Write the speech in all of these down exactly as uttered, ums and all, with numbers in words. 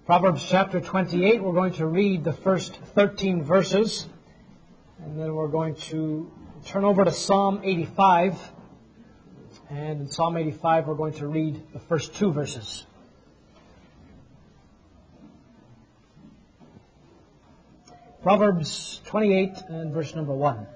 Proverbs chapter twenty-eight, we're going to read the first thirteen verses, and then we're going to turn over to Psalm eighty-five, and in Psalm eighty-five we're going to read the first two verses. Proverbs twenty-eight and verse number one.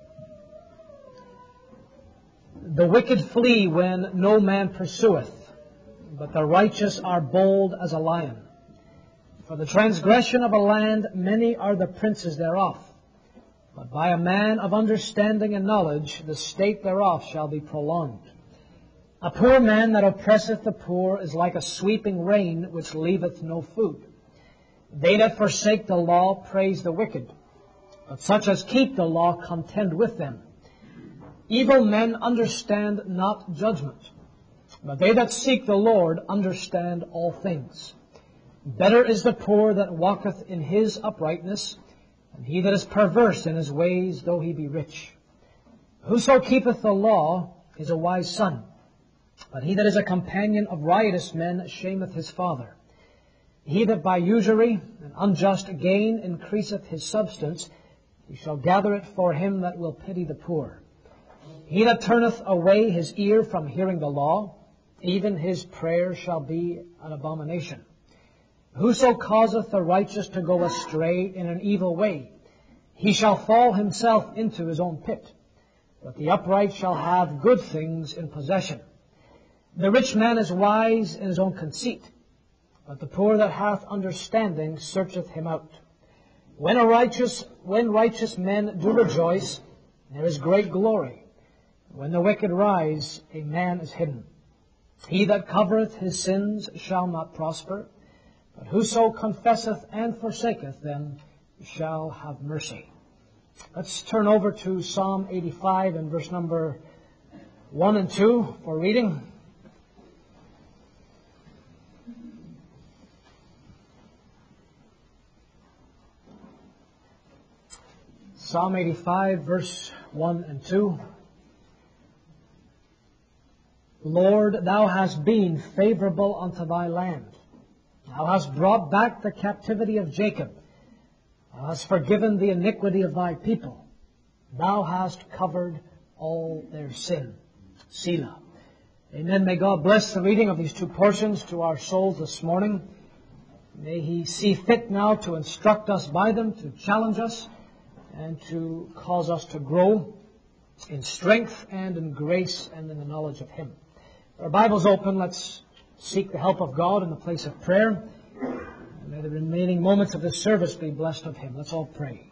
The wicked flee when no man pursueth, but the righteous are bold as a lion. For the transgression of a land, many are the princes thereof. But by a man of understanding and knowledge, the state thereof shall be prolonged. A poor man that oppresseth the poor is like a sweeping rain, which leaveth no food. They that forsake the law praise the wicked, but such as keep the law contend with them. Evil men understand not judgment, but they that seek the Lord understand all things. Better is the poor that walketh in his uprightness, and he that is perverse in his ways, though he be rich. Whoso keepeth the law is a wise son, but he that is a companion of riotous men shameth his father. He that by usury and unjust gain increaseth his substance, he shall gather it for him that will pity the poor. He that turneth away his ear from hearing the law, even his prayer shall be an abomination. Whoso causeth the righteous to go astray in an evil way, he shall fall himself into his own pit. But the upright shall have good things in possession. The rich man is wise in his own conceit, but the poor that hath understanding searcheth him out. When a righteous, when righteous men do rejoice, there is great glory. When the wicked rise, a man is hidden. He that covereth his sins shall not prosper, but whoso confesseth and forsaketh them shall have mercy. Let's turn over to Psalm eighty-five and verse number one and two for reading. Psalm eighty-five, verse one and two. Lord, thou hast been favorable unto thy land. Thou hast brought back the captivity of Jacob. Thou hast forgiven the iniquity of thy people. Thou hast covered all their sin. Selah. Amen. May God bless the reading of these two portions to our souls this morning. May He see fit now to instruct us by them, to challenge us, and to cause us to grow in strength and in grace and in the knowledge of Him. Our Bibles open. Let's seek the help of God in the place of prayer. And may the remaining moments of this service be blessed of Him. Let's all pray.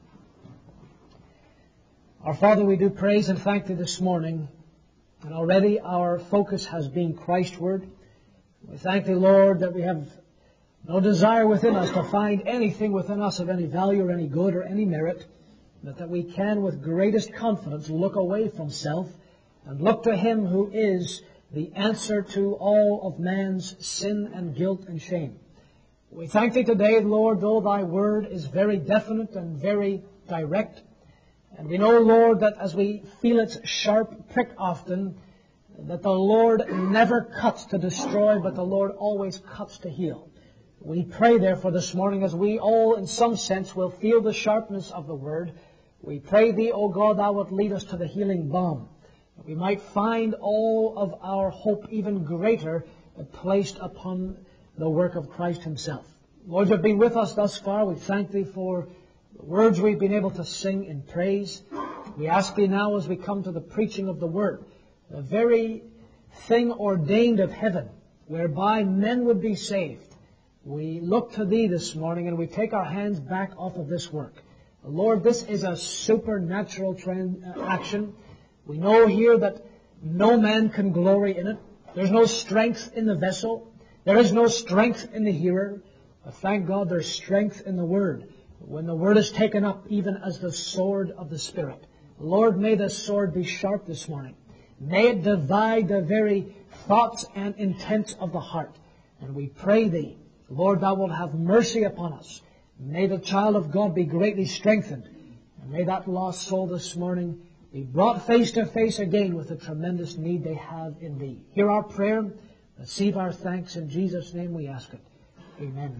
Our Father, we do praise and thank Thee this morning. And already our focus has been Christward. We thank Thee, Lord, that we have no desire within us to find anything within us of any value or any good or any merit, but that we can with greatest confidence look away from self and look to Him who is the answer to all of man's sin and guilt and shame. We thank Thee today, Lord, though Thy word is very definite and very direct. And we know, Lord, that as we feel its sharp prick often, that the Lord never cuts to destroy, but the Lord always cuts to heal. We pray, therefore, this morning, as we all, in some sense, will feel the sharpness of the word, we pray Thee, O God, Thou wilt lead us to the healing balm, that we might find all of our hope even greater placed upon the work of Christ Himself. Lord, You have been with us thus far. We thank Thee for the words we've been able to sing in praise. We ask Thee now, as we come to the preaching of the Word, the very thing ordained of heaven, whereby men would be saved, we look to Thee this morning and we take our hands back off of this work. Lord, this is a supernatural trans- action. We know here that no man can glory in it. There's no strength in the vessel. There is no strength in the hearer. But thank God there's strength in the Word, when the Word is taken up even as the sword of the Spirit. Lord, may the sword be sharp this morning. May it divide the very thoughts and intents of the heart. And we pray Thee, Lord, Thou wilt have mercy upon us. May the child of God be greatly strengthened. And may that lost soul this morning be brought face to face again with the tremendous need they have in Thee. Hear our prayer. Receive our thanks. In Jesus' name we ask it. Amen.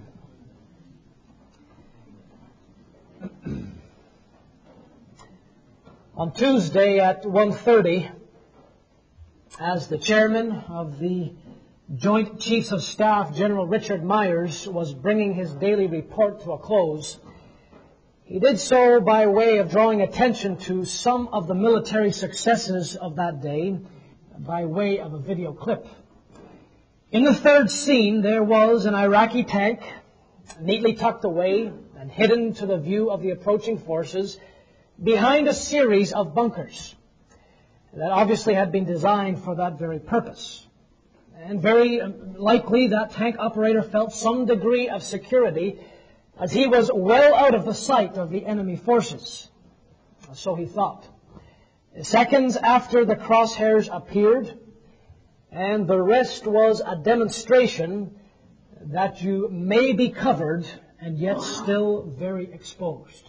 On Tuesday at one thirty, as the chairman of the Joint Chiefs of Staff, General Richard Myers, was bringing his daily report to a close, he did so by way of drawing attention to some of the military successes of that day by way of a video clip. In the third scene, there was an Iraqi tank neatly tucked away and hidden to the view of the approaching forces behind a series of bunkers that obviously had been designed for that very purpose. And very likely that tank operator felt some degree of security as he was well out of the sight of the enemy forces. So he thought. Seconds after the crosshairs appeared, and the rest was a demonstration that you may be covered and yet still very exposed.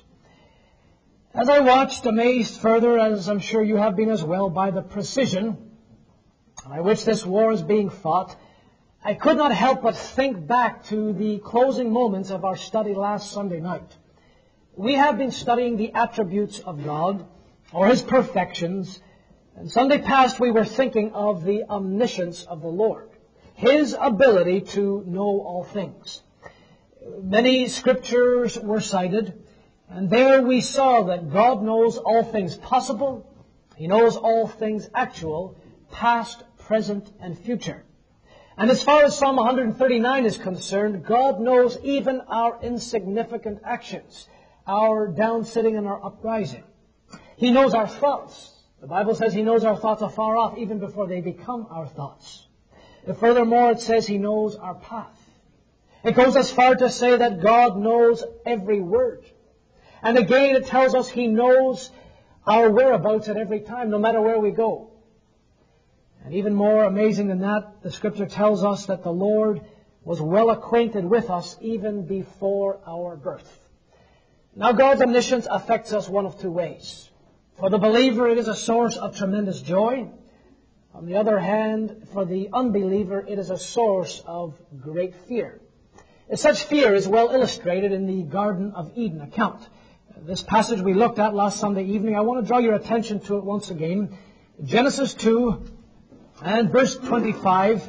As I watched, amazed further, as I'm sure you have been as well, by the precision by which this war is being fought, I could not help but think back to the closing moments of our study last Sunday night. We have been studying the attributes of God, or His perfections, and Sunday past we were thinking of the omniscience of the Lord, His ability to know all things. Many scriptures were cited, and there we saw that God knows all things possible, He knows all things actual, past, present, and future. And as far as Psalm one thirty-nine is concerned, God knows even our insignificant actions, our down-sitting and our uprising. He knows our thoughts. The Bible says He knows our thoughts afar off, even before they become our thoughts. And furthermore, it says He knows our path. It goes as far to say that God knows every word. And again, it tells us He knows our whereabouts at every time, no matter where we go. And even more amazing than that, the Scripture tells us that the Lord was well acquainted with us even before our birth. Now, God's omniscience affects us one of two ways. For the believer, it is a source of tremendous joy. On the other hand, for the unbeliever, it is a source of great fear. Such fear is well illustrated in the Garden of Eden account. This passage we looked at last Sunday evening, I want to draw your attention to it once again. Genesis two and verse twenty-five.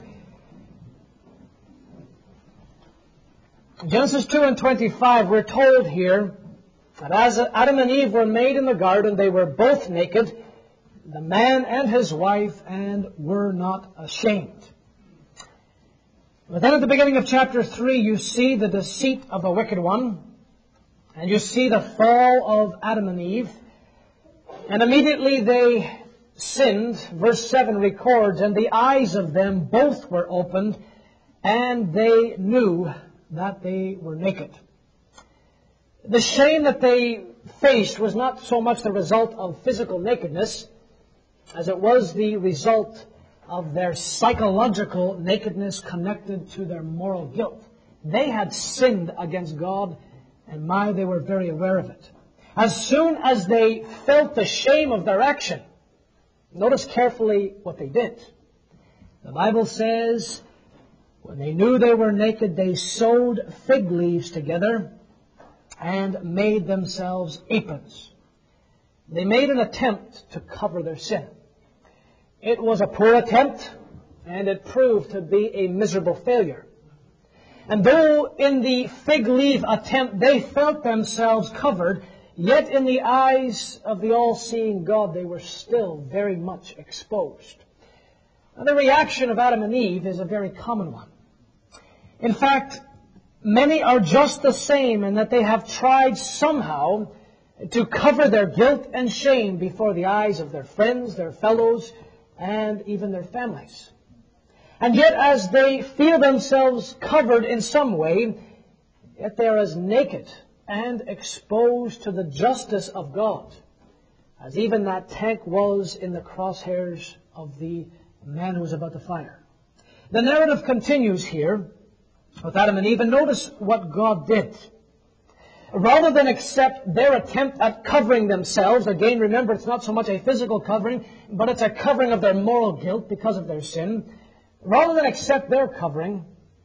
Genesis two and twenty-five, we're told here that as Adam and Eve were made in the garden, they were both naked, the man and his wife, and were not ashamed. But then at the beginning of chapter three, you see the deceit of the wicked one, and you see the fall of Adam and Eve, and immediately they sinned. Verse seven records, and the eyes of them both were opened, and they knew that they were naked. The shame that they faced was not so much the result of physical nakedness as it was the result of their psychological nakedness connected to their moral guilt. They had sinned against God, and my, they were very aware of it. As soon as they felt the shame of their action, notice carefully what they did. The Bible says, when they knew they were naked, they sewed fig leaves together and made themselves aprons. They made an attempt to cover their sin. It was a poor attempt, and it proved to be a miserable failure. And though in the fig leaf attempt they felt themselves covered, yet in the eyes of the all-seeing God they were still very much exposed. Now, the reaction of Adam and Eve is a very common one. In fact, many are just the same in that they have tried somehow to cover their guilt and shame before the eyes of their friends, their fellows, and even their families. And yet as they feel themselves covered in some way, yet they are as naked and exposed to the justice of God as even that tank was in the crosshairs of the man who was about to fire. The narrative continues here with Adam and Eve, and notice what God did. Rather than accept their attempt at covering themselves, again, remember, it's not so much a physical covering, but it's a covering of their moral guilt because of their sin. Rather than accept their covering,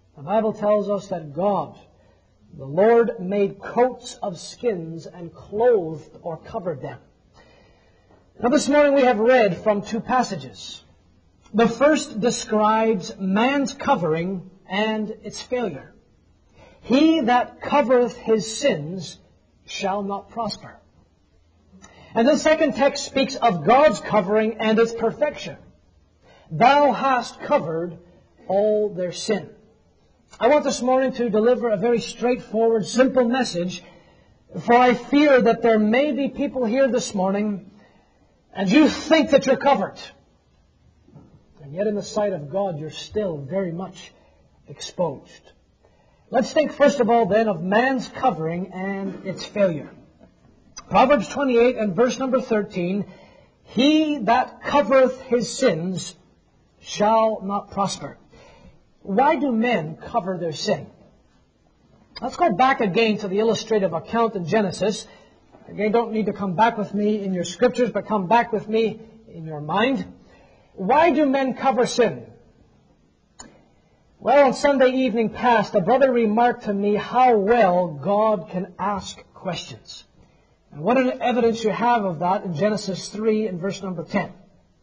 The Bible tells us that God, the Lord, made coats of skins and clothed or covered them. Now this morning we have read from two passages. The first describes man's covering and its failure. He that covereth his sins shall not prosper. And the second text speaks of God's covering and its perfection. Thou hast covered all their sin. I want this morning to deliver a very straightforward, simple message, for I fear that there may be people here this morning and you think that you're covered. And yet in the sight of God, you're still very much exposed. Let's think first of all then of man's covering and its failure. Proverbs twenty-eight and verse number thirteen, He that covereth his sins shall not prosper. Why do men cover their sin? Let's go back again to the illustrative account in Genesis. Again, don't need to come back with me in your scriptures, but come back with me in your mind. Why do men cover sin? Well, on Sunday evening past, a brother remarked to me how well God can ask questions. And what an evidence you have of that in Genesis three and verse number ten.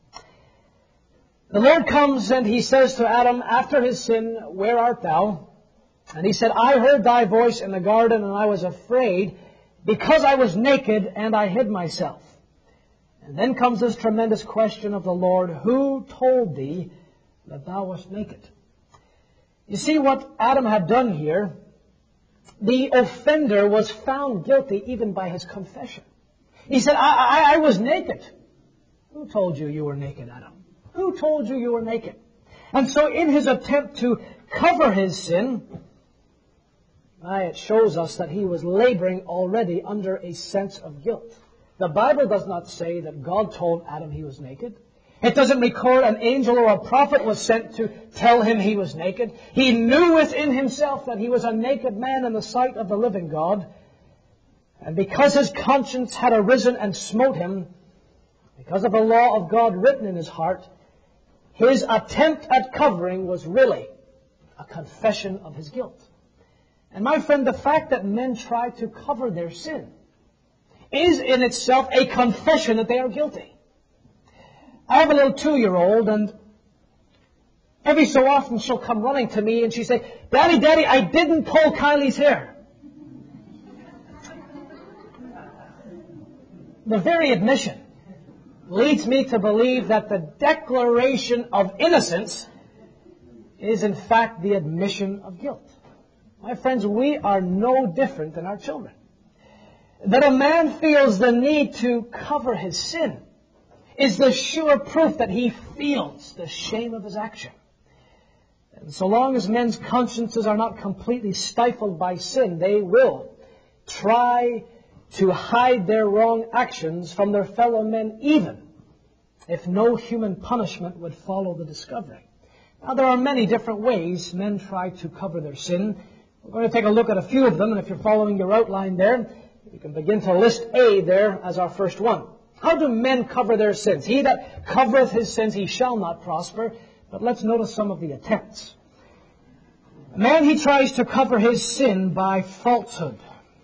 The Lord comes and He says to Adam, after his sin, Where art thou? And he said, I heard thy voice in the garden, and I was afraid, because I was naked, and I hid myself. And then comes this tremendous question of the Lord, Who told thee that thou wast naked? You see what Adam had done here? The offender was found guilty even by his confession. He said, I, I, I was naked. Who told you you were naked, Adam? Who told you you were naked? And so in his attempt to cover his sin, it shows us that he was laboring already under a sense of guilt. The Bible does not say that God told Adam he was naked. It doesn't record an angel or a prophet was sent to tell him he was naked. He knew within himself that he was a naked man in the sight of the living God. And because his conscience had arisen and smote him, because of the law of God written in his heart, his attempt at covering was really a confession of his guilt. And my friend, the fact that men try to cover their sin is in itself a confession that they are guilty. I have a little two-year-old, and every so often she'll come running to me and she'll say, Daddy, Daddy, I didn't pull Kylie's hair. The very admission leads me to believe that the declaration of innocence is in fact the admission of guilt. My friends, we are no different than our children. That a man feels the need to cover his sin is the sure proof that he feels the shame of his action. And so long as men's consciences are not completely stifled by sin, they will try to hide their wrong actions from their fellow men, even if no human punishment would follow the discovery. Now, there are many different ways men try to cover their sin. We're going to take a look at a few of them, and if you're following your outline there, you can begin to list A there as our first one. How do men cover their sins? He that covereth his sins, he shall not prosper. But let's notice some of the attempts. A man, he tries to cover his sin by falsehood.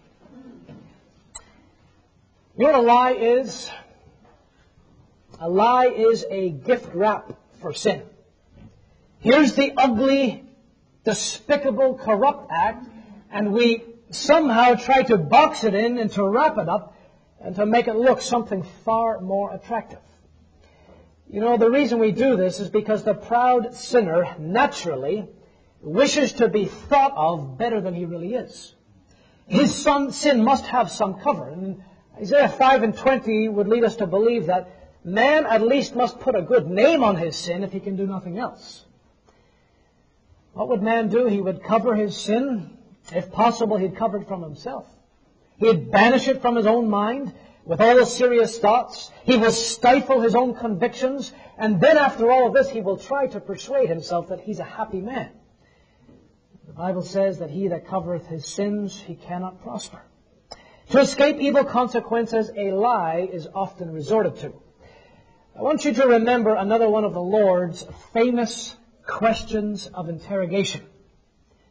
You know what a lie is? A lie is a gift wrap for sin. Here's the ugly, despicable, corrupt act, and we somehow try to box it in and to wrap it up and to make it look something far more attractive. You know, the reason we do this is because the proud sinner naturally wishes to be thought of better than he really is. His son, sin must have some cover. And Isaiah five and twenty would lead us to believe that man at least must put a good name on his sin if he can do nothing else. What would man do? He would cover his sin. If possible, he'd cover it from himself. He'd banish it from his own mind with all the serious thoughts. He will stifle his own convictions. And then after all of this, he will try to persuade himself that he's a happy man. The Bible says that he that covereth his sins, he cannot prosper. To escape evil consequences, a lie is often resorted to. I want you to remember another one of the Lord's famous questions of interrogation.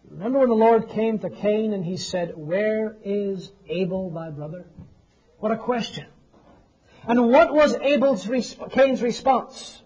Remember when the Lord came to Cain and he said, "Where is Abel thy brother?" What a question. And what was Abel's resp- Cain's response?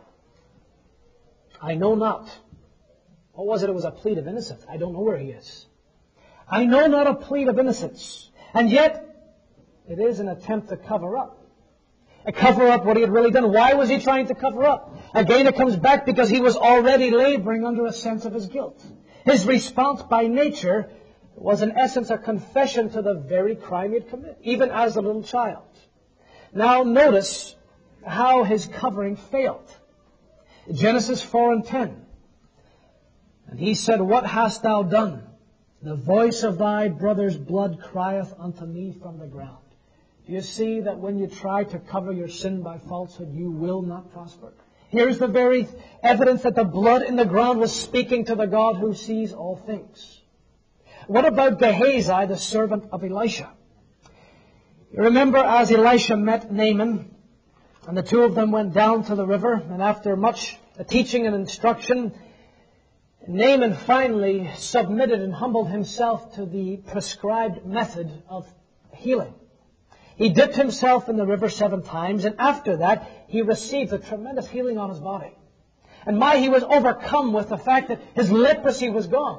"I know not." What was it? It was a plea of innocence. I don't know where he is. I know not a plea of innocence. And yet, it is an attempt to cover up. A cover up what he had really done. Why was he trying to cover up? Again, it comes back because he was already laboring under a sense of his guilt. His response by nature was in essence a confession to the very crime he had committed, even as a little child. Now notice how his covering failed. Genesis four and ten. "And he said, What hast thou done? The voice of thy brother's blood crieth unto me from the ground." Do you see that when you try to cover your sin by falsehood, you will not prosper? Here's the very evidence that the blood in the ground was speaking to the God who sees all things. What about Gehazi, the servant of Elisha? You remember as Elisha met Naaman, and the two of them went down to the river, and after much teaching and instruction, Naaman finally submitted and humbled himself to the prescribed method of healing. He dipped himself in the river seven times, and after that, he received a tremendous healing on his body. And my, he was overcome with the fact that his leprosy was gone.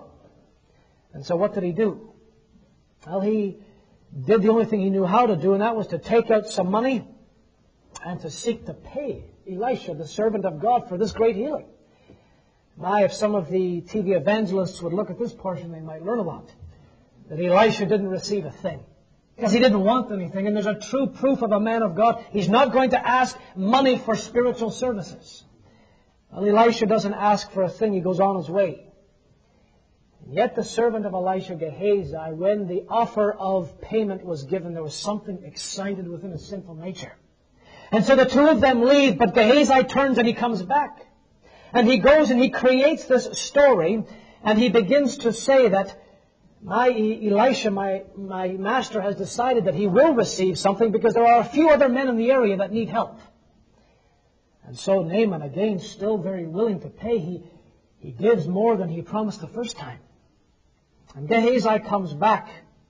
And so what did he do? Well, he did the only thing he knew how to do, and that was to take out some money and to seek to pay Elisha, the servant of God, for this great healing. My, if some of the T V evangelists would look at this portion, they might learn a lot. That Elisha didn't receive a thing. Because he didn't want anything. And there's a true proof of a man of God. He's not going to ask money for spiritual services. Well, Elisha doesn't ask for a thing. He goes on his way. And yet the servant of Elisha, Gehazi, when the offer of payment was given, there was something excited within his sinful nature. And so the two of them leave, but Gehazi turns and he comes back. And he goes and he creates this story, and he begins to say that My Elisha, my, my master, has decided that he will receive something because there are a few other men in the area that need help. And so Naaman, again, still very willing to pay, he, he gives more than he promised the first time. And Gehazi comes back.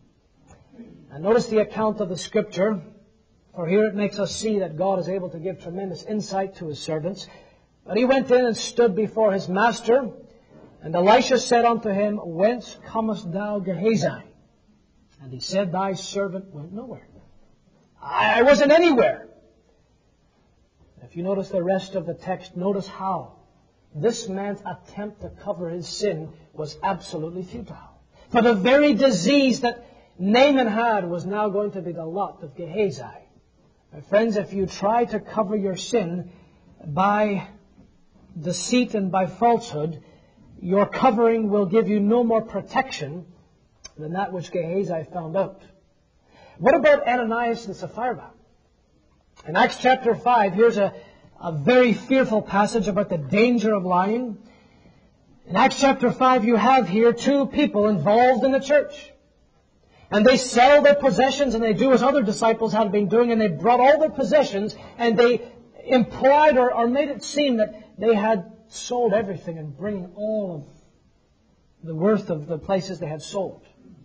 And notice the account of the Scripture, for here it makes us see that God is able to give tremendous insight to His servants. But he went in and stood before his master, and Elisha said unto him, Whence comest thou, Gehazi? And he said, Thy servant went nowhere. I wasn't anywhere. If you notice the rest of the text, notice how this man's attempt to cover his sin was absolutely futile. For the very disease that Naaman had was now going to be the lot of Gehazi. My friends, if you try to cover your sin by deceit and by falsehood, your covering will give you no more protection than that which Gehazi found out. What about Ananias and Sapphira? In Acts chapter five, here's a, a very fearful passage about the danger of lying. In Acts chapter five, you have here two people involved in the church. And they sell their possessions and they do as other disciples had been doing, and they brought all their possessions and they implied or, or made it seem that they had sold everything and bringing all of the worth of the places they had sold.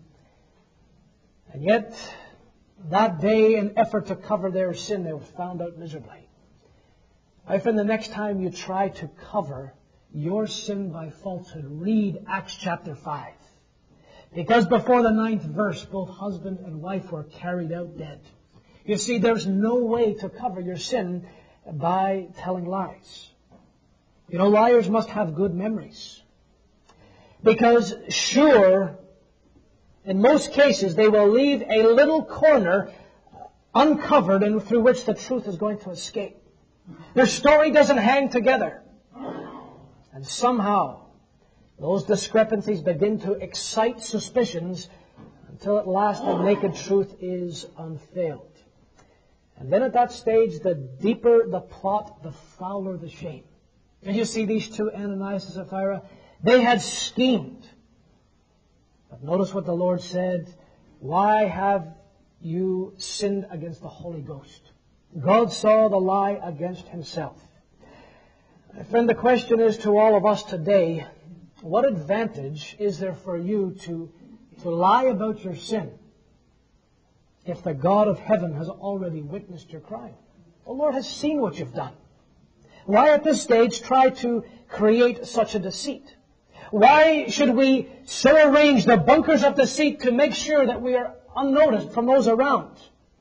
And yet, that day, in effort to cover their sin, they were found out miserably. My friend, the next time you try to cover your sin by falsehood, read Acts chapter five. Because before the ninth verse, both husband and wife were carried out dead. You see, there's no way to cover your sin by telling lies. You know, liars must have good memories. Because sure, in most cases, they will leave a little corner uncovered and through which the truth is going to escape. Their story doesn't hang together. And somehow, those discrepancies begin to excite suspicions until at last the naked truth is unveiled. And then at that stage, the deeper the plot, the fouler the shame. And you see these two, Ananias and Sapphira, they had schemed. But notice what the Lord said, Why have you sinned against the Holy Ghost? God saw the lie against Himself. My friend, the question is to all of us today, what advantage is there for you to, to lie about your sin if the God of heaven has already witnessed your crime? The Lord has seen what you've done. Why at this stage try to create such a deceit? Why should we so arrange the bunkers of deceit to make sure that we are unnoticed from those around?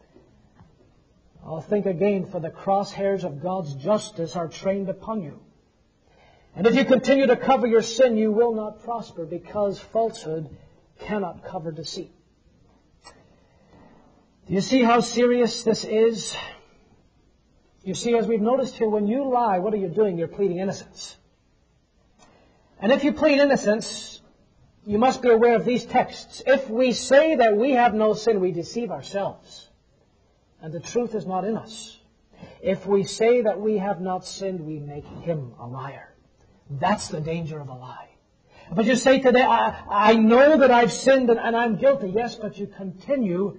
I'll think again, for the crosshairs of God's justice are trained upon you. And if you continue to cover your sin, you will not prosper, because falsehood cannot cover deceit. Do you see how serious this is? You see, as we've noticed here, when you lie, what are you doing? You're pleading innocence. And if you plead innocence, you must be aware of these texts. If we say that we have no sin, we deceive ourselves, and the truth is not in us. If we say that we have not sinned, we make Him a liar. That's the danger of a lie. But you say today, I, I know that I've sinned and, and I'm guilty. Yes, but you continue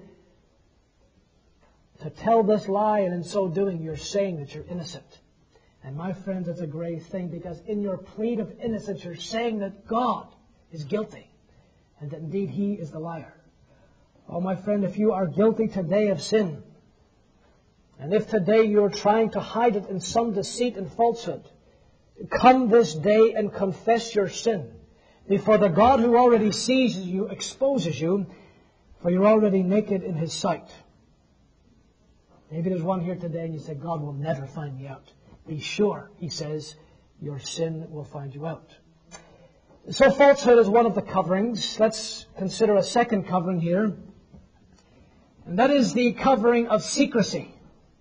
to tell this lie, and in so doing, you're saying that you're innocent. And my friends, it's a grave thing, because in your plea of innocence, you're saying that God is guilty, and that indeed He is the liar. Oh, my friend, if you are guilty today of sin, and if today you're trying to hide it in some deceit and falsehood, come this day and confess your sin before the God who already sees you, exposes you, for you're already naked in His sight. Maybe there's one here today and you say, God will never find me out. Be sure, He says, your sin will find you out. So falsehood is one of the coverings. Let's consider a second covering here. And that is the covering of secrecy.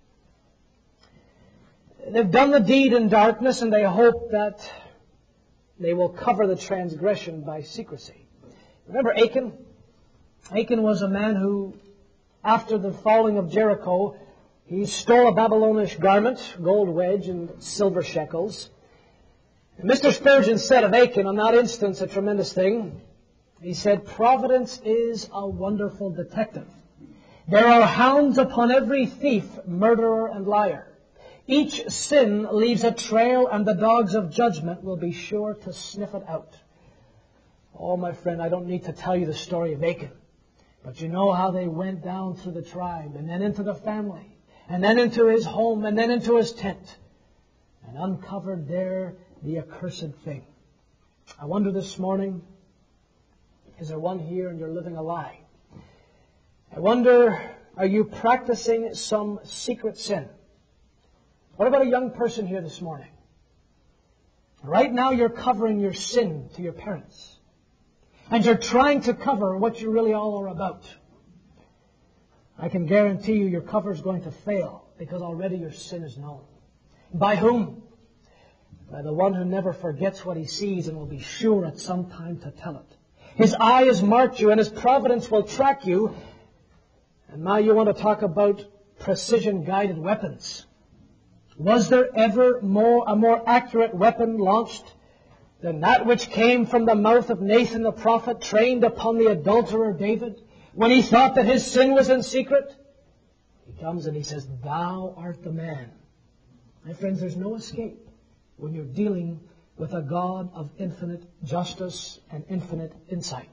They've done the deed in darkness, and they hope that they will cover the transgression by secrecy. Remember Achan? Achan was a man who, after the falling of Jericho, he stole a Babylonish garment, gold wedge, and silver shekels. And Mister Spurgeon said of Achan on that instance a tremendous thing. He said, "Providence is a wonderful detective. There are hounds upon every thief, murderer, and liar. Each sin leaves a trail, and the dogs of judgment will be sure to sniff it out." Oh, my friend, I don't need to tell you the story of Achan. But you know how they went down through the tribe, and then into the family, and then into his home, and then into his tent, and uncovered there the accursed thing. I wonder this morning, is there one here and you're living a lie? I wonder, are you practicing some secret sin? What about a young person here this morning? Right now you're covering your sin to your parents. And you're trying to cover what you really all are about. I can guarantee you your cover is going to fail, because already your sin is known. By whom? By the one who never forgets what he sees and will be sure at some time to tell it. His eye has marked you, and His providence will track you. And now you want to talk about precision-guided weapons. Was there ever more a more accurate weapon launched than that which came from the mouth of Nathan the prophet, trained upon the adulterer David, when he thought that his sin was in secret? He comes and he says, "Thou art the man." My friends, there's no escape when you're dealing with a God of infinite justice and infinite insight.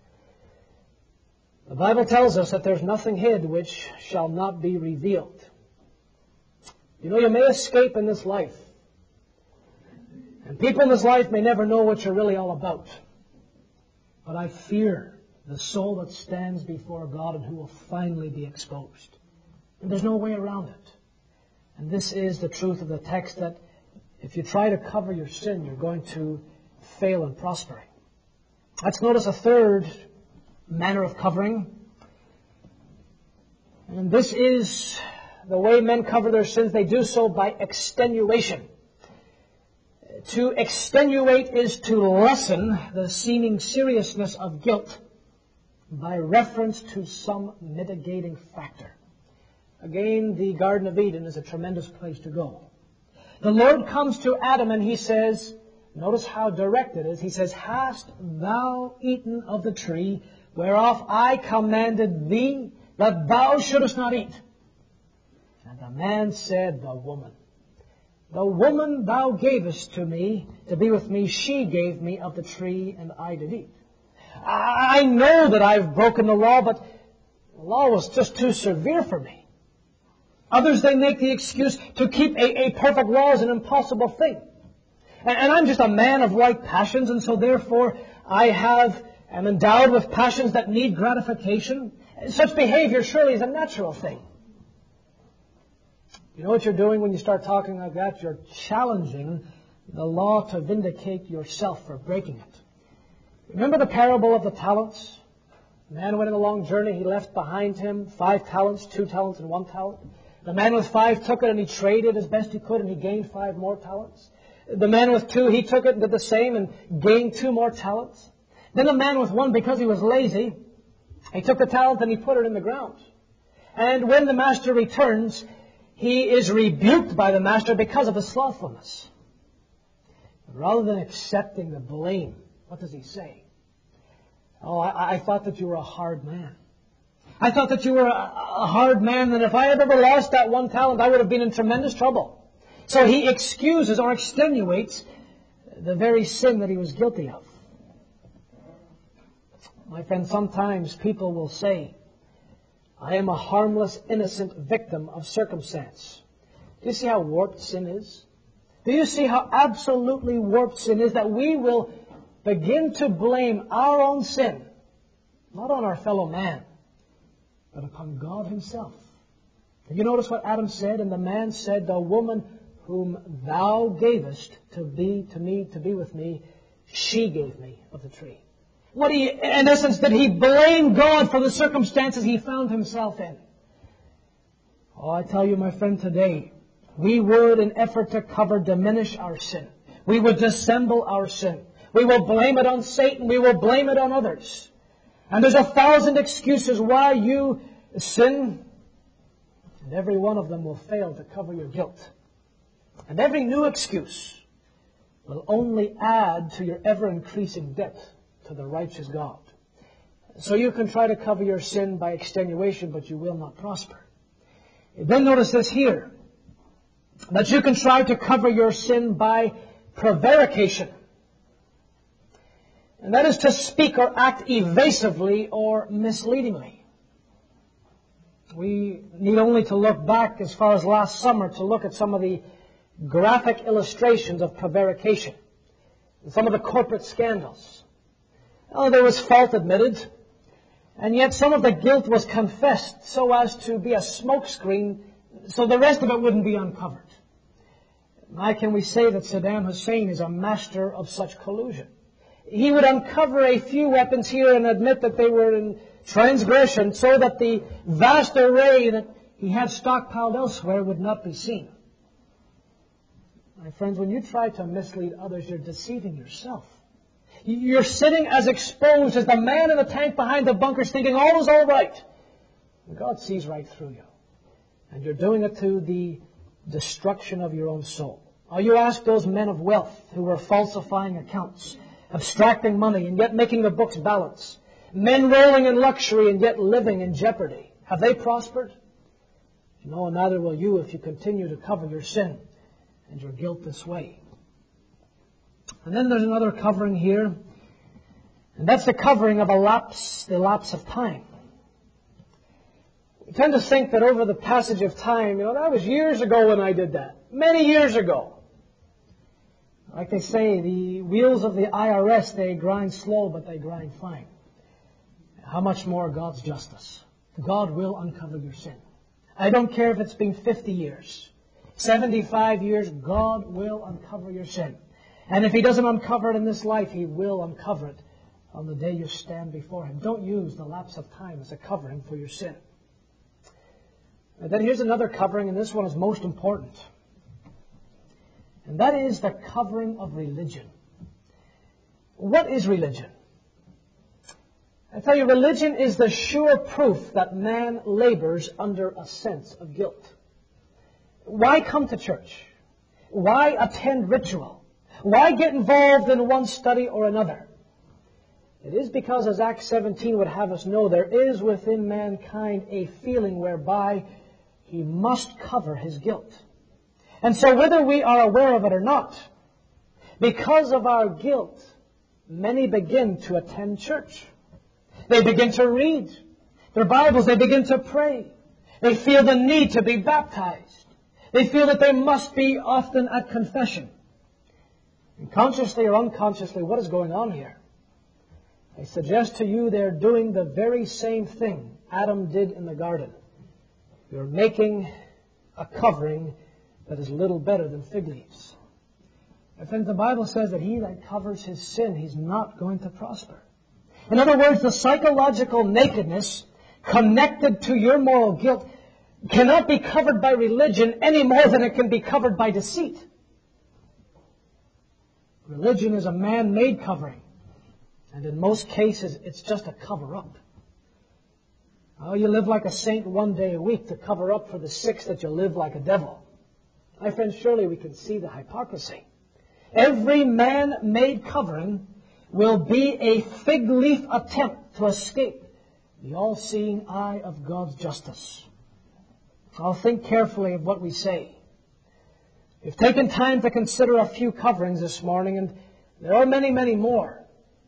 The Bible tells us that there's nothing hid which shall not be revealed. You know, you may escape in this life. And people in this life may never know what you're really all about. But I fear the soul that stands before God and who will finally be exposed. And there's no way around it. And this is the truth of the text, that if you try to cover your sin, you're going to fail in prospering. Let's notice a third manner of covering. And this is the way men cover their sins. They do so by extenuation. To extenuate is to lessen the seeming seriousness of guilt by reference to some mitigating factor. Again, the Garden of Eden is a tremendous place to go. The Lord comes to Adam and He says, notice how direct it is. He says, "Hast thou eaten of the tree whereof I commanded thee that thou shouldest not eat?" And the man said, "The woman The woman thou gavest to me, to be with me, she gave me of the tree, and I did eat. I know that I've broken the law, but the law was just too severe for me. Others, they make the excuse to keep a, a perfect law is an impossible thing. And, and I'm just a man of right passions, and so therefore I have am endowed with passions that need gratification. Such behavior surely is a natural thing. You know what you're doing when you start talking like that? You're challenging the law to vindicate yourself for breaking it. Remember the parable of the talents? The man went on a long journey. He left behind him five talents, two talents, and one talent. The man with five took it and he traded as best he could, and he gained five more talents. The man with two, he took it and did the same and gained two more talents. Then the man with one, because he was lazy, he took the talent and he put it in the ground. And when the master returns, he is rebuked by the master because of his slothfulness. But rather than accepting the blame, what does he say? Oh, I, I thought that you were a hard man. I thought that you were a, a hard man, and if I had ever lost that one talent, I would have been in tremendous trouble. So he excuses or extenuates the very sin that he was guilty of. My friend, sometimes people will say, I am a harmless, innocent victim of circumstance. Do you see how warped sin is? Do you see how absolutely warped sin is, that we will begin to blame our own sin, not on our fellow man, but upon God Himself? Did you notice what Adam said? And the man said, the woman whom thou gavest to be to me, to be with me, she gave me of the tree. What he, in essence, did he blame God for the circumstances he found himself in? Oh, I tell you, my friend, today, we would, in effort to cover, diminish our sin. We would dissemble our sin. We will blame it on Satan. We will blame it on others. And there's a thousand excuses why you sin, and every one of them will fail to cover your guilt. And every new excuse will only add to your ever-increasing debt to the righteous God. So you can try to cover your sin by extenuation, but you will not prosper. Then notice this here, that you can try to cover your sin by prevarication. And that is to speak or act evasively or misleadingly. We need only to look back as far as last summer to look at some of the graphic illustrations of prevarication and some of the corporate scandals. Oh, there was fault admitted, and yet some of the guilt was confessed so as to be a smokescreen so the rest of it wouldn't be uncovered. Why can we say that Saddam Hussein is a master of such collusion? He would uncover a few weapons here and admit that they were in transgression so that the vast array that he had stockpiled elsewhere would not be seen. My friends, when you try to mislead others, you're deceiving yourself. You're sitting as exposed as the man in the tank behind the bunkers thinking all is all right. And God sees right through you. And you're doing it to the destruction of your own soul. Or you ask those men of wealth who were falsifying accounts, abstracting money and yet making the books balance. Men rolling in luxury and yet living in jeopardy. Have they prospered? No, and neither will you if you continue to cover your sin and your guilt this way. And then there's another covering here, and that's the covering of a lapse, the lapse of time. We tend to think that over the passage of time, you know, that was years ago when I did that. Many years ago. Like they say, the wheels of the I R S, they grind slow, but they grind fine. How much more God's justice? God will uncover your sin. I don't care if it's been fifty years, seventy-five years, God will uncover your sin. And if He doesn't uncover it in this life, He will uncover it on the day you stand before Him. Don't use the lapse of time as a covering for your sin. And then here's another covering, and this one is most important. And that is the covering of religion. What is religion? I tell you, religion is the sure proof that man labors under a sense of guilt. Why come to church? Why attend ritual? Why get involved in one study or another? It is because, as Acts seventeen would have us know, there is within mankind a feeling whereby he must cover his guilt. And so whether we are aware of it or not, because of our guilt, many begin to attend church. They begin to read their Bibles. They begin to pray. They feel the need to be baptized. They feel that they must be often at confession. And consciously or unconsciously, what is going on here? I suggest to you they're doing the very same thing Adam did in the garden. You're making a covering that is little better than fig leaves. My friends, the Bible says that he that covers his sin, he's not going to prosper. In other words, the psychological nakedness connected to your moral guilt cannot be covered by religion any more than it can be covered by deceit. Religion is a man-made covering. And in most cases, it's just a cover-up. Oh, you live like a saint one day a week to cover up for the six that you live like a devil. My friends, surely we can see the hypocrisy. Every man-made covering will be a fig leaf attempt to escape the all-seeing eye of God's justice. I'll think carefully of what we say. We've taken time to consider a few coverings this morning, and there are many, many more.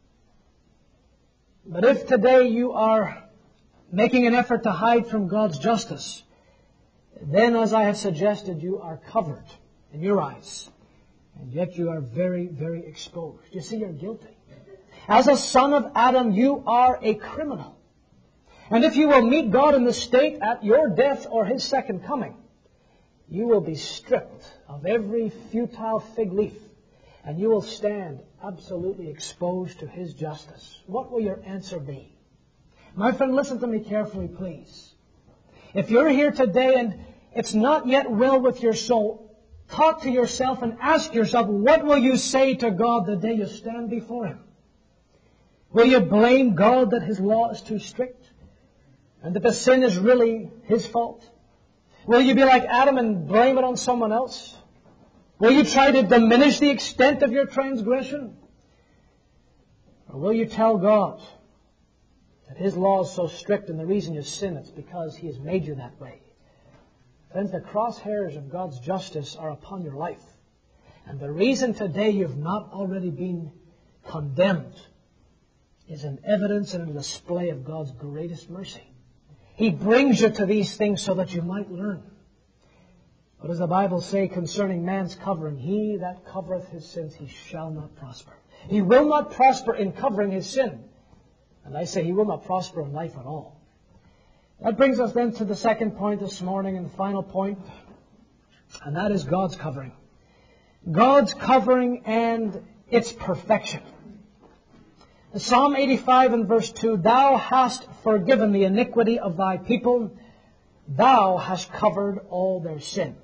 But if today you are making an effort to hide from God's justice, then, as I have suggested, you are covered in your eyes. And yet you are very, very exposed. You see, you're guilty. As a son of Adam, you are a criminal. And if you will meet God in the state at your death or His second coming, you will be stripped of every futile fig leaf, and you will stand absolutely exposed to His justice. What will your answer be? My friend, listen to me carefully, please. If you're here today and it's not yet well with your soul, talk to yourself and ask yourself, what will you say to God the day you stand before Him? Will you blame God that His law is too strict and that the sin is really His fault? Will you be like Adam and blame it on someone else? Will you try to diminish the extent of your transgression? Or will you tell God that His law is so strict and the reason you sin is because He has made you that way? Friends, the crosshairs of God's justice are upon your life. And the reason today you've not already been condemned is an evidence and a display of God's greatest mercy. He brings you to these things so that you might learn. What does the Bible say concerning man's covering? He that covereth his sins, he shall not prosper. He will not prosper in covering his sin. And I say he will not prosper in life at all. That brings us then to the second point this morning and the final point, and that is God's covering. God's covering and its perfection. Psalm eighty-five and verse two, Thou hast forgiven the iniquity of Thy people. Thou hast covered all their sin.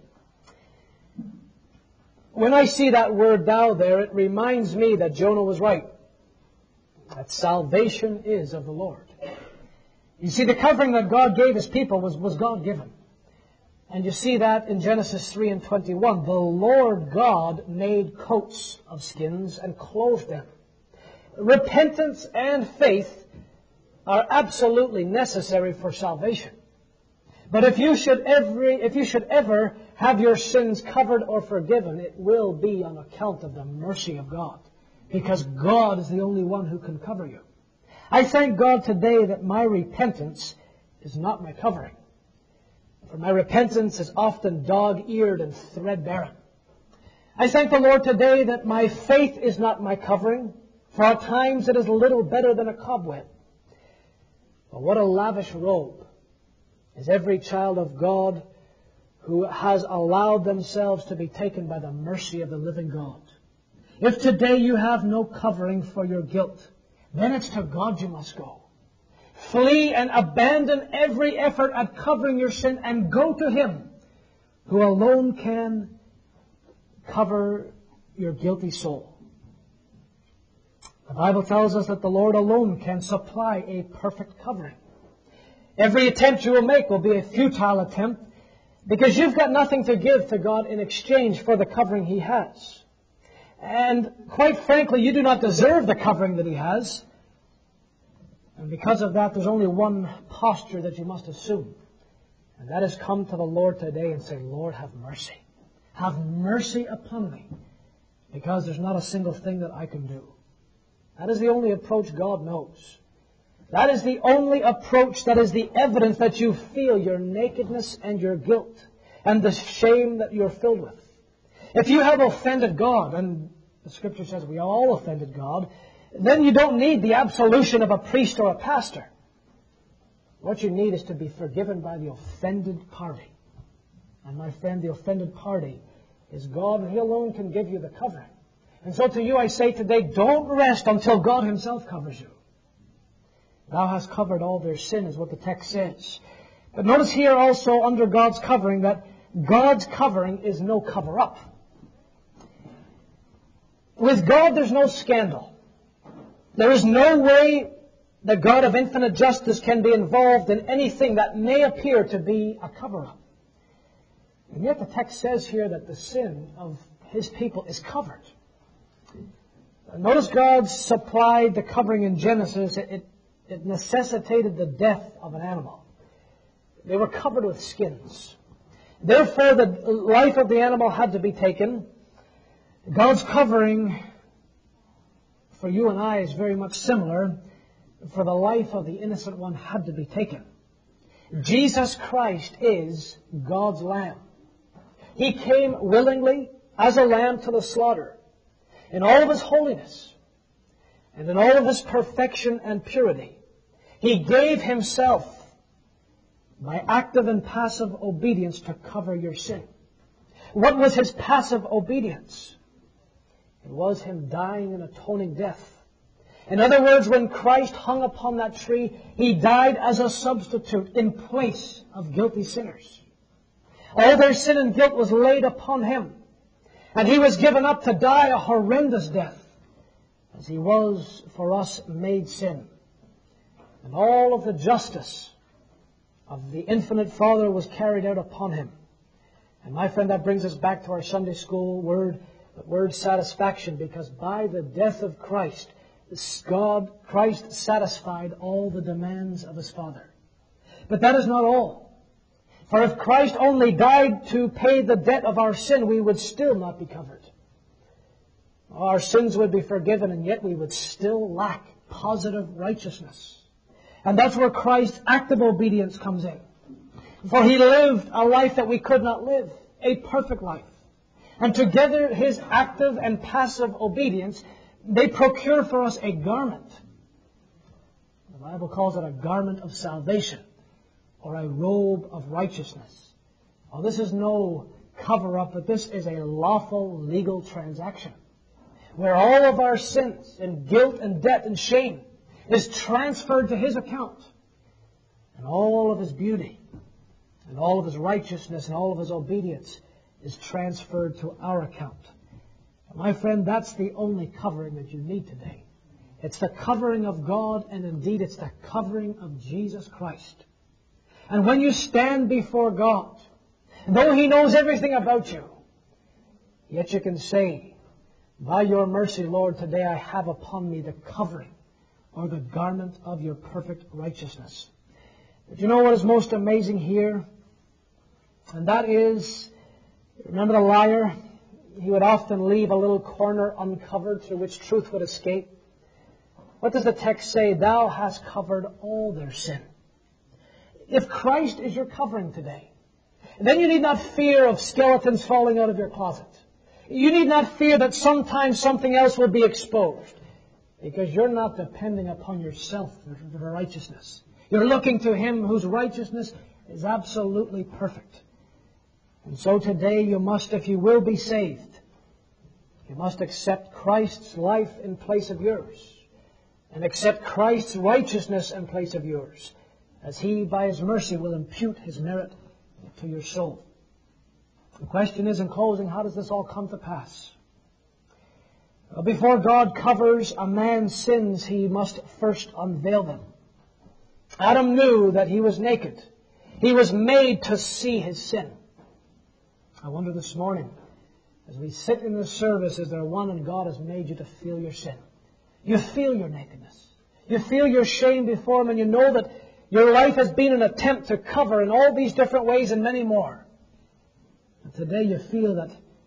When I see that word thou there, it reminds me that Jonah was right. That salvation is of the Lord. You see, the covering that God gave His people was, was God-given. And you see that in Genesis three and twenty-one. The Lord God made coats of skins and clothed them. Repentance and faith are absolutely necessary for salvation. But if you should every, if you should ever have your sins covered or forgiven, it will be on account of the mercy of God. Because God is the only one who can cover you. I thank God today that my repentance is not my covering. For my repentance is often dog-eared and threadbare. I thank the Lord today that my faith is not my covering. For at times it is little better than a cobweb. But what a lavish robe is every child of God who has allowed themselves to be taken by the mercy of the living God. If today you have no covering for your guilt, then it's to God you must go. Flee and abandon every effort at covering your sin and go to Him who alone can cover your guilty soul. The Bible tells us that the Lord alone can supply a perfect covering. Every attempt you will make will be a futile attempt because you've got nothing to give to God in exchange for the covering He has. And quite frankly, you do not deserve the covering that He has. And because of that, there's only one posture that you must assume. And that is come to the Lord today and say, Lord, have mercy. have mercy upon me, because there's not a single thing that I can do. That is the only approach God knows. That is the only approach that is the evidence that you feel your nakedness and your guilt and the shame that you're filled with. If you have offended God, and the Scripture says we all offended God, then you don't need the absolution of a priest or a pastor. What you need is to be forgiven by the offended party. And my friend, the offended party is God, and He alone can give you the covering. And so to you I say today, don't rest until God Himself covers you. Thou hast covered all their sin, is what the text says. But notice here also under God's covering that God's covering is no cover-up. With God there's no scandal. There is no way the God of infinite justice can be involved in anything that may appear to be a cover-up. And yet the text says here that the sin of His people is covered. Notice God supplied the covering in Genesis. It, it, it necessitated the death of an animal. They were covered with skins. Therefore, the life of the animal had to be taken. God's covering for you and I is very much similar. For the life of the innocent one had to be taken. Jesus Christ is God's Lamb. He came willingly as a lamb to the slaughter in all of His holiness and in all of His perfection and purity. He gave Himself by active and passive obedience to cover your sin. What was His passive obedience? It was Him dying an atoning death. In other words, when Christ hung upon that tree, He died as a substitute in place of guilty sinners. All their sin and guilt was laid upon Him. And He was given up to die a horrendous death, as He was for us made sin. And all of the justice of the infinite Father was carried out upon Him. And my friend, that brings us back to our Sunday school word, the word satisfaction, because by the death of Christ, God, Christ satisfied all the demands of His Father. But that is not all. For if Christ only died to pay the debt of our sin, we would still not be covered. Our sins would be forgiven, and yet we would still lack positive righteousness. And that's where Christ's active obedience comes in. For He lived a life that we could not live, a perfect life. And together His active and passive obedience, they procure for us a garment. The Bible calls it a garment of salvation, or a robe of righteousness. Well, this is no cover-up, but this is a lawful legal transaction, where all of our sins and guilt and debt and shame is transferred to His account. And all of His beauty and all of His righteousness and all of His obedience is transferred to our account. My friend, that's the only covering that you need today. It's the covering of God, and indeed it's the covering of Jesus Christ. And when you stand before God, though He knows everything about you, yet you can say, by Your mercy, Lord, today I have upon me the covering or the garment of Your perfect righteousness. But you know what is most amazing here? And that is, remember the liar? He would often leave a little corner uncovered through which truth would escape. What does the text say? Thou hast covered all their sin. If Christ is your covering today, then you need not fear of skeletons falling out of your closet. You need not fear that sometime something else will be exposed, because you're not depending upon yourself for righteousness. You're looking to Him whose righteousness is absolutely perfect. And so today you must, if you will be saved, you must accept Christ's life in place of yours, and accept Christ's righteousness in place of yours, as He, by His mercy, will impute His merit to your soul. The question is, in closing, how does this all come to pass? Well, before God covers a man's sins, He must first unveil them. Adam knew that he was naked. He was made to see his sin. I wonder this morning, as we sit in this service, is there one and God has made you to feel your sin? You feel your nakedness. You feel your shame before Him, and you know that your life has been an attempt to cover in all these different ways and many more. And today you feel that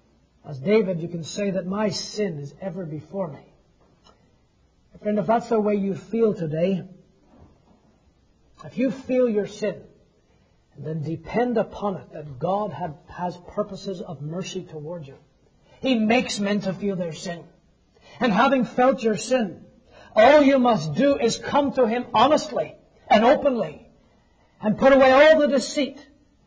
As David, you can say that my sin is ever before me. Friend, if that's the way you feel today, if you feel your sin, then depend upon it that God have, has purposes of mercy toward you. He makes men to feel their sin. And having felt your sin, all you must do is come to Him honestly and openly and put away all the deceit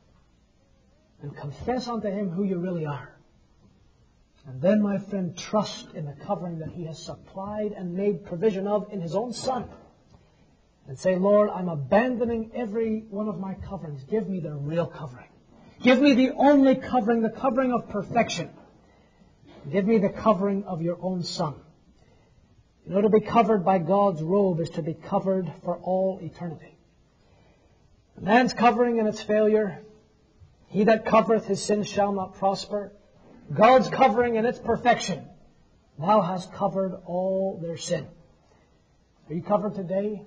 and confess unto Him who you really are. And then, my friend, trust in the covering that He has supplied and made provision of in His own Son. And say, Lord, I'm abandoning every one of my coverings. Give me the real covering. Give me the only covering, the covering of perfection. Give me the covering of your own Son. You know, to be covered by God's robe is to be covered for all eternity. Man's covering in its failure, he that covereth his sins shall not prosper. God's covering in its perfection now has covered all their sin. Are you covered today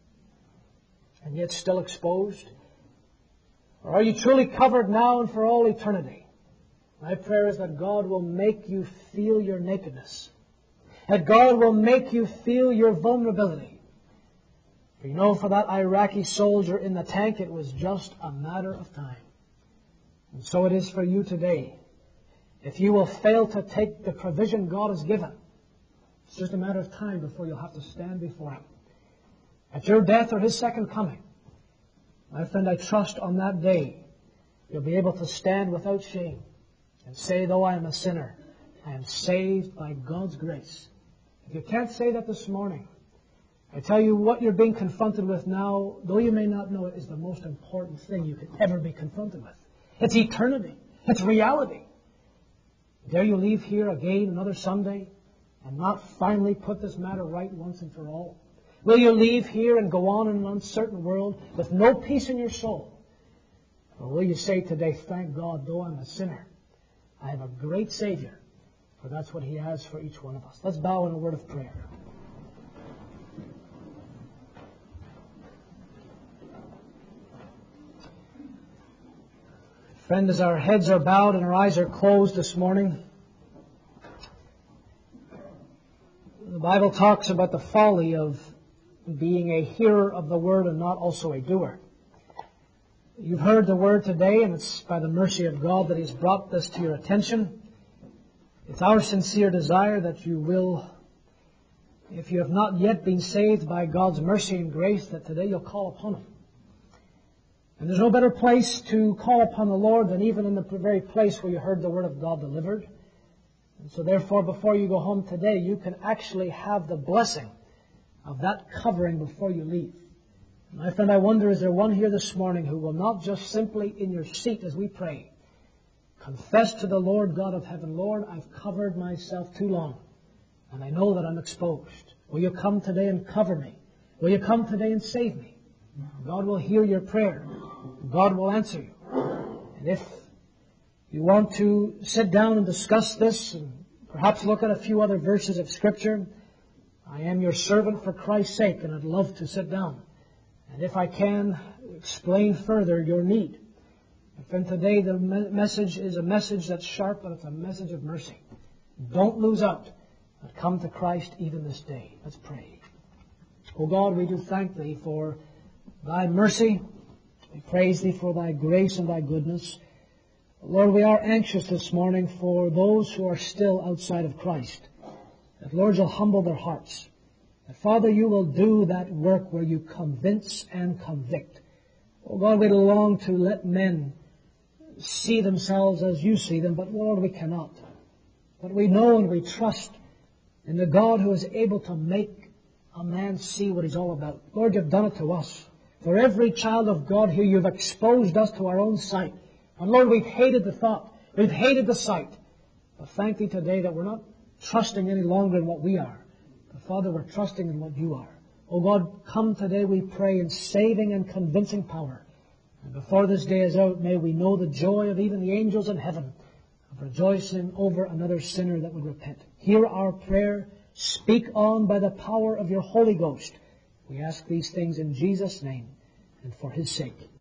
and yet still exposed? Or are you truly covered now and for all eternity? My prayer is that God will make you feel your nakedness. That God will make you feel your vulnerability. For you know, for that Iraqi soldier in the tank, it was just a matter of time. And so it is for you today. If you will fail to take the provision God has given, it's just a matter of time before you'll have to stand before Him. At your death or His second coming, my friend, I trust on that day you'll be able to stand without shame and say, though I am a sinner, I am saved by God's grace. If you can't say that this morning, I tell you what you're being confronted with now, though you may not know it, is the most important thing you could ever be confronted with. It's eternity. It's reality. Dare you leave here again another Sunday and not finally put this matter right once and for all? Will you leave here and go on in an uncertain world with no peace in your soul? Or will you say today, thank God, though I'm a sinner, I have a great Savior, for that's what He has for each one of us. Let's bow in a word of prayer. Friend, as our heads are bowed and our eyes are closed this morning, the Bible talks about the folly of being a hearer of the Word and not also a doer. You've heard the Word today, and it's by the mercy of God that He's brought this to your attention. It's our sincere desire that you will, if you have not yet been saved by God's mercy and grace, that today you'll call upon Him. And there's no better place to call upon the Lord than even in the very place where you heard the Word of God delivered. And so therefore, before you go home today, you can actually have the blessing of that covering before you leave. My friend, I wonder, is there one here this morning who will not just simply in your seat as we pray, confess to the Lord God of heaven, Lord, I've covered myself too long, and I know that I'm exposed. Will you come today and cover me? Will you come today and save me? God will hear your prayer. God will answer you. And if you want to sit down and discuss this and perhaps look at a few other verses of Scripture, I am your servant for Christ's sake, and I'd love to sit down. And if I can, explain further your need. And friend, today the me- message is a message that's sharp, but it's a message of mercy. Don't lose out, but come to Christ even this day. Let's pray. Oh God, we do thank Thee for Thy mercy. We praise Thee for Thy grace and Thy goodness. Lord, we are anxious this morning for those who are still outside of Christ, that, Lord, You'll humble their hearts. That, Father, You will do that work where You convince and convict. Oh, God, we long to let men see themselves as You see them, but, Lord, we cannot. But we know and we trust in the God who is able to make a man see what He's all about. Lord, You've done it to us. For every child of God here, You've exposed us to our own sight. And, Lord, we've hated the thought. We've hated the sight. But thank Thee today that we're not trusting any longer in what we are. But, Father, we're trusting in what You are. Oh, God, come today, we pray, in saving and convincing power. And before this day is out, may we know the joy of even the angels in heaven of rejoicing over another sinner that would repent. Hear our prayer. Speak on by the power of Your Holy Ghost. We ask these things in Jesus' name and for His sake.